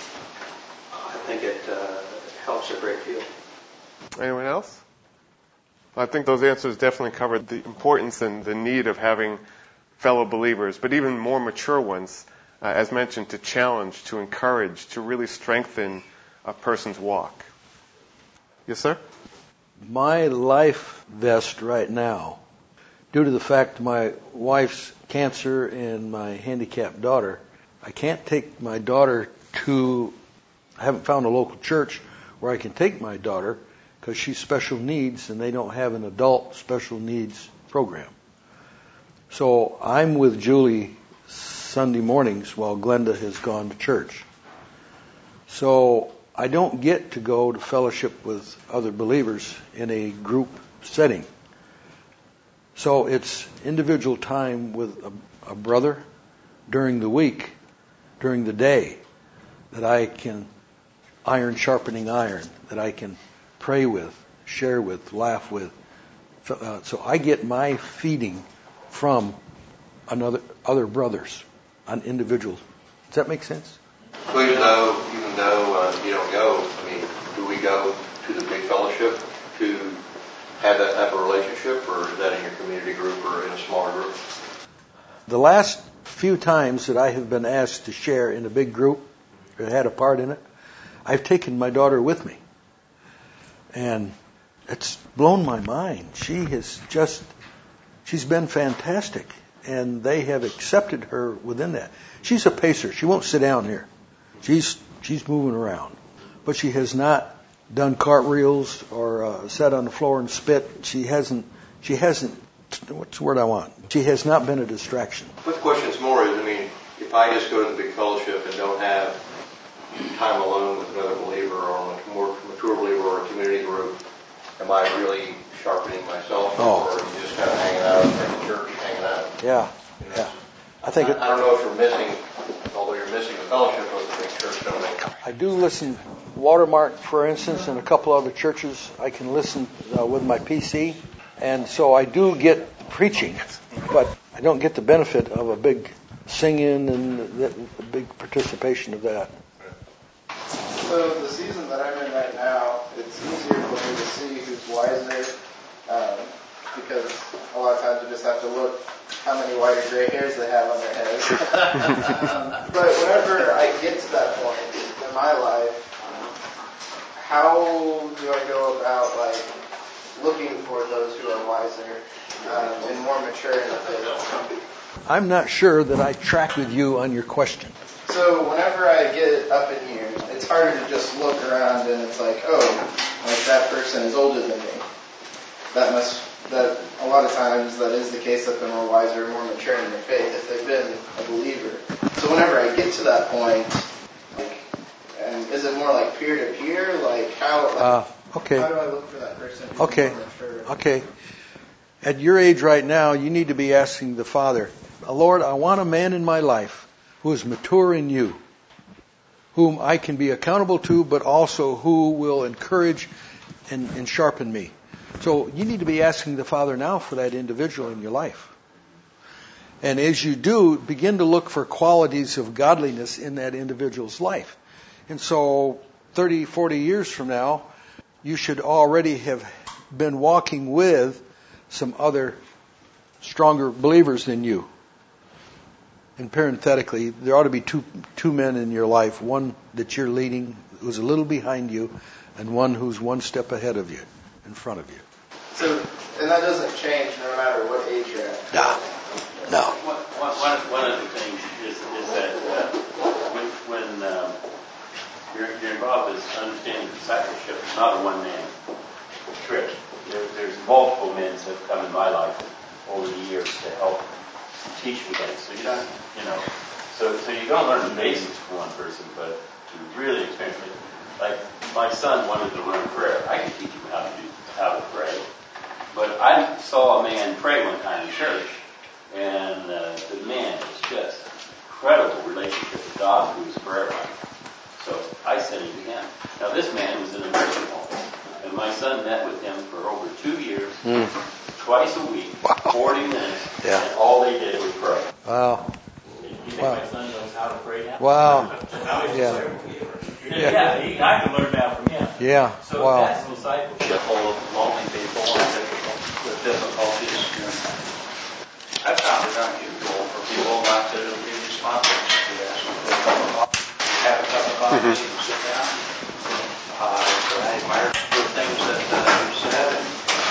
I think it uh, helps a great deal. Anyone else? I think those answers definitely covered the importance and the need of having fellow believers, but even more mature ones, uh, as mentioned, to challenge, to encourage, to really strengthen a person's walk. Yes, sir? My life vest right now, due to the fact my wife's cancer and my handicapped daughter, I can't take my daughter to, I haven't found a local church where I can take my daughter because she's special needs and they don't have an adult special needs program. So I'm with Julie Sunday mornings while Glenda has gone to church. So I don't get to go to fellowship with other believers in a group setting. So it's individual time with a, a brother during the week, during the day, that I can iron sharpening iron, that I can pray with, share with, laugh with. Uh, so I get my feeding from another other brothers, an individual. Does that make sense? Well, even though even though uh, you don't go, I mean, do we go to the big fellowship to have that type of relationship, or is that in your community group or in a smaller group? The last few times that I have been asked to share in a big group, or had a part in it, I've taken my daughter with me. And it's blown my mind. She has just she's been fantastic, and they have accepted her within that. She's a pacer. She won't sit down here. She's she's moving around, but she has not done cartwheels or uh, sat on the floor and spit. She hasn't. She hasn't. What's the word I want? She has not been a distraction. But the question is more is, I mean, if I just go to the big fellowship and don't have time alone with another believer or a more mature believer or a community group, am I really sharpening myself, Oh. or are you just kind of hanging out at the church, hanging out? Yeah, You know? yeah. I think it, I, I don't know if you're missing, although you're missing the fellowship of the big church, don't they? I do listen. Watermark, for instance, and a couple other churches, I can listen uh, with my P C, and so I do get preaching, but I don't get the benefit of a big singing and the, the big participation of that. So the season that I'm in right now, it's easier for me to see who's wiser, um, because a lot of times you just have to look how many white or gray hairs they have on their heads. um, but whenever I get to that point in my life, how do I go about like looking for those who are wiser um, and more mature in the faith? I'm not sure that I track with you on your question. So whenever I get up in here, it's harder to just look around and it's like, oh, like that person is older than me. That must, that a lot of times that is the case, that they're more wiser, more mature in their faith if they've been a believer. So whenever I get to that point, like, and is it more like peer to peer? Like how? Like, Uh, okay. How do I look for that person? who's Okay. more mature? Okay. At your age right now, you need to be asking the Father, Lord, I want a man in my life who is mature in you, whom I can be accountable to, but also who will encourage and, and sharpen me. So you need to be asking the Father now for that individual in your life. And as you do, begin to look for qualities of godliness in that individual's life. And so thirty, forty years from now, you should already have been walking with some other stronger believers than you. And parenthetically, there ought to be two two men in your life, one that you're leading who's a little behind you, and one who's one step ahead of you, in front of you. So, and that doesn't change no matter what age you're at. No, no. One, one, one of the things is, is that uh, when, when um, you're, you're involved with understanding discipleship, it's not a one-man trip. There, there's multiple men that have come in my life over the years to help teach me things. So you don't, you know, so so you don't learn the basics from one person, but to really experience it. Like my son wanted to learn prayer. I can teach him how to do how to pray. But I saw a man pray one time in church, and uh, the man was just incredible relationship with God through his prayer life. So I sent him to him. Now this man was in a nursing home, and my son met with him for over two years. Mm. Twice a week, wow. forty minutes, yeah. And all they did was pray. Wow. You think wow. my son knows how to pray now? Wow. Now he's yeah. Yeah, yeah he, I can learn that from him. Yeah. So wow. that's discipleship full of lonely people and difficult, with difficulties. I found it unusual for people not to be responsive to that. Have a cup of coffee and sit down. Uh, so I admire the things that uh, you said, and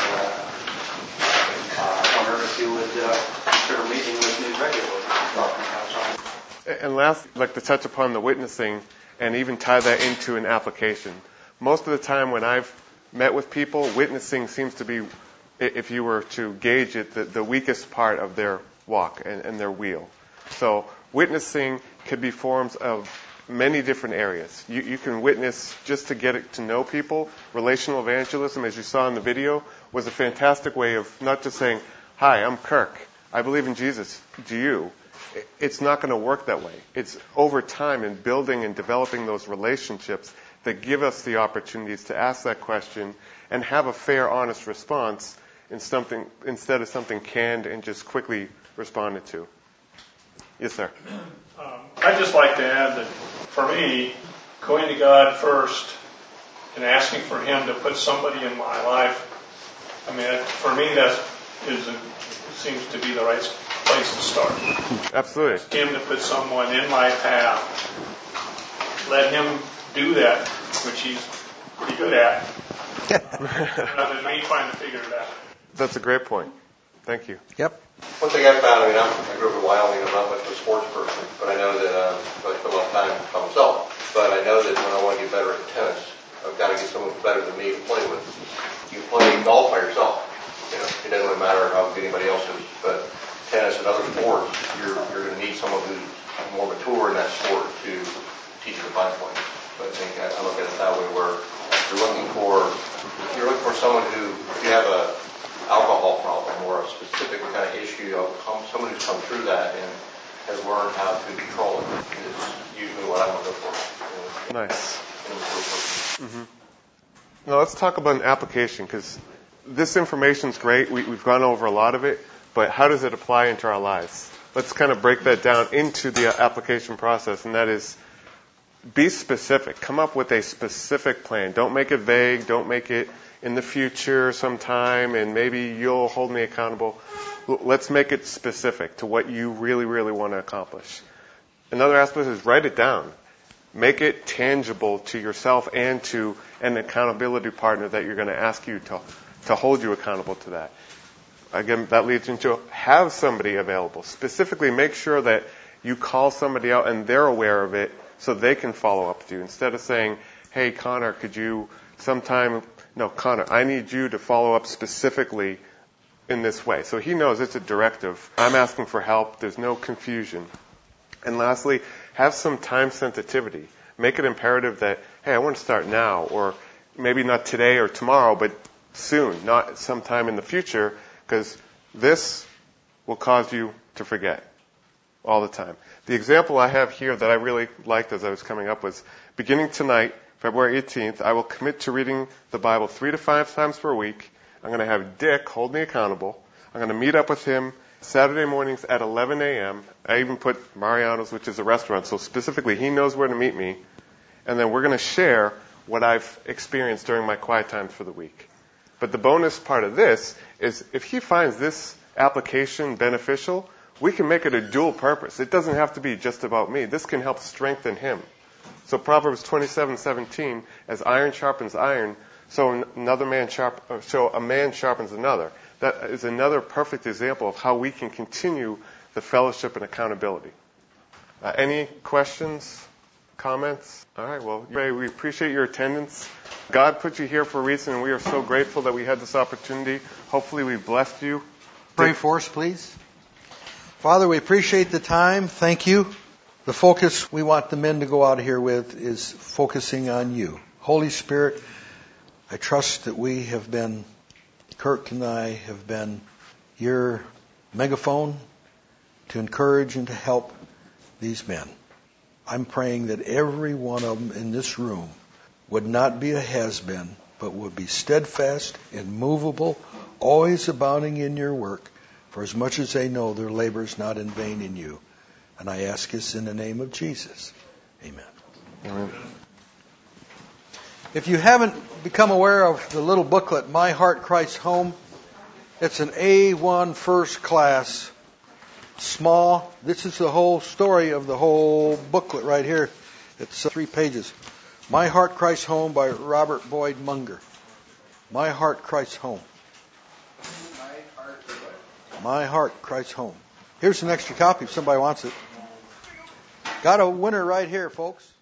uh, I wonder if you would uh, consider meeting with me regularly, talking about something. And last, I'd like to touch upon the witnessing and even tie that into an application. Most of the time when I've met with people, witnessing seems to be, if you were to gauge it, the, the weakest part of their walk and, and their wheel. So witnessing could be forms of many different areas. You, you can witness just to get it to know people. Relational evangelism, as you saw in the video, was a fantastic way of not just saying, hi, I'm Kirk. I believe in Jesus. Do you? It's not going to work that way. It's over time in building and developing those relationships that give us the opportunities to ask that question and have a fair, honest response in something, instead of something canned and just quickly responded to. Yes, sir. Um, I'd just like to add that for me, going to God first and asking for Him to put somebody in my life, I mean, for me, that is a, seems to be the right place to start. Absolutely. Ask Him to put someone in my path. Let Him do that, which He's pretty good at, rather than me trying to figure it out. That's a great point. Thank you. Yep. One thing I found, I mean, I'm, I grew up in Wyoming. I'm not much of a sports person, but I know that um, I spent a lot of time by myself. But I know that when I want to get better at tennis, I've got to get someone who's better than me to play with. You play golf by yourself. You know, it doesn't really matter how good anybody else is. But tennis and other sports, you're you're going to need someone who's more mature in that sport to teach you to find points. So I think I, I look at it that way, where you're looking for you're looking for someone who, if you have a alcohol problem or a specific kind of issue, of someone who's come through that and has learned how to control it is usually what I'm looking for. You know, nice. Mm-hmm. Now let's talk about an application, because this information's great. We, we've gone over a lot of it, but how does it apply into our lives? Let's kind of break that down into the application process, and that is be specific. Come up with a specific plan. Don't make it vague. Don't make it in the future sometime, and maybe you'll hold me accountable. Let's make it specific to what you really, really want to accomplish. Another aspect is write it down. Make it tangible to yourself and to an accountability partner that you're going to ask you to, to hold you accountable to that. Again, that leads into have somebody available. Specifically, make sure that you call somebody out and they're aware of it so they can follow up with you. Instead of saying, hey, Connor, could you sometime... No, Connor, I need you to follow up specifically in this way. So he knows it's a directive. I'm asking for help. There's no confusion. And lastly, have some time sensitivity. Make it imperative that, hey, I want to start now, or maybe not today or tomorrow, but soon, not sometime in the future, because this will cause you to forget all the time. The example I have here that I really liked as I was coming up was, beginning tonight, February eighteenth, I will commit to reading the Bible three to five times per week. I'm going to have Dick hold me accountable. I'm going to meet up with him Saturday mornings at eleven a.m. I even put Mariano's, which is a restaurant, so specifically he knows where to meet me. And then we're going to share what I've experienced during my quiet times for the week. But the bonus part of this is if he finds this application beneficial, we can make it a dual purpose. It doesn't have to be just about me. This can help strengthen him. So Proverbs twenty-seven seventeen, as iron sharpens iron, so another man sharp, so a man sharpens another. That is another perfect example of how we can continue the fellowship and accountability. Uh, any questions, comments? All right, well, we appreciate your attendance. God put you here for a reason, and we are so grateful that we had this opportunity. Hopefully we've blessed you. Pray for us, please. Father, we appreciate the time. Thank you. The focus we want the men to go out here with is focusing on you. Holy Spirit, I trust that we have been, Kirk and I have been your megaphone to encourage and to help these men. I'm praying that every one of them in this room would not be a has-been, but would be steadfast, immovable, always abounding in your work, for as much as they know their labor is not in vain in you. And I ask this in the name of Jesus. Amen. Amen. If you haven't become aware of the little booklet, My Heart, Christ's Home, it's an A one first class, small. This is the whole story of the whole booklet right here. It's three pages. My Heart, Christ's Home by Robert Boyd Munger. My Heart, Christ's Home. My Heart, Christ's Home. Here's an extra copy if somebody wants it. Got a winner right here, folks.